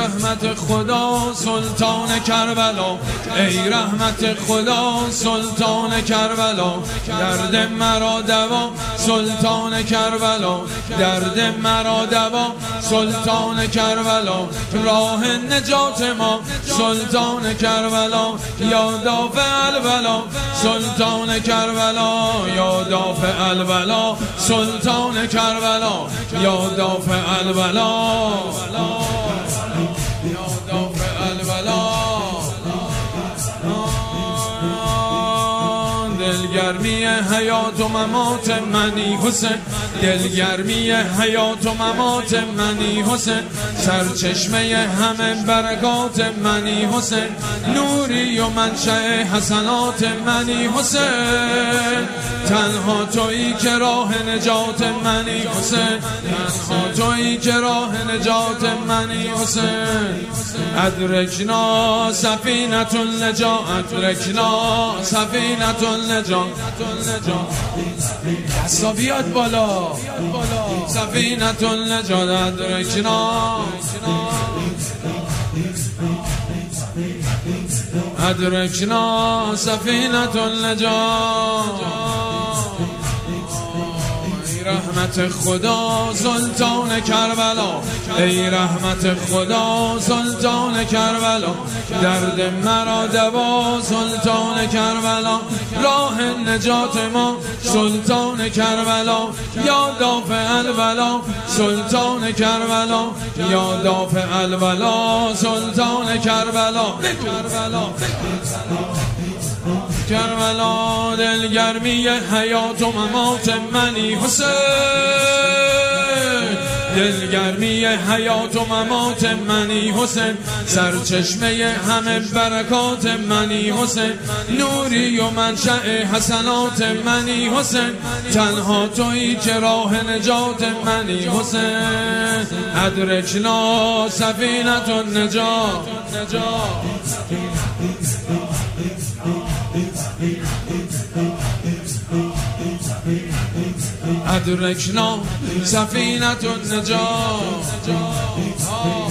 رحمت خدا سلطان کربلا، ای رحمت خدا سلطان کربلا، درد مرا دوا سلطان کربلا، درد مرا دوا سلطان کربلا، راه نجات ما سلطان کربلا، یا دافع البلا سلطان کربلا، یا دافع البلا سلطان کربلا، یا دافع البلا، یا دافع البلا. دلگرمی حیات و ممات منی حسین، دلگرمی حیات و ممات منی حسین، سرچشمه همه برکات منی حسین، نوری و منشأ حسنات منی حسین، تنها تویی که راه نجات منی حسین، تنها تویی که راه نجات منی حسین. ادرکنا سفینة النجاة، ادرکنا سفینة النجاة، دستا بیاد بالا، سفینة النجاة ادرکنا، ادرکنا سفینة النجاة. رحمت خدا سلطان کربلا، ای رحمت خدا سلطان کربلا، درد مرا دوا سلطان کربلا، راه نجات ما سلطان کربلا، یا دافع البلا سلطان کربلا، یا دافع البلا سلطان کربلا، کربلا. دلگرمی حیات و ممات منی حسین، دلگرمی حیات و ممات منی حسین، سرچشمه همه برکات منی حسین، نوری و منشأ حسنات منی حسین، تنها تویی که راه نجات منی حسین. ادرکنا سفینة النجاة، ادرکنا سفینة النجاة.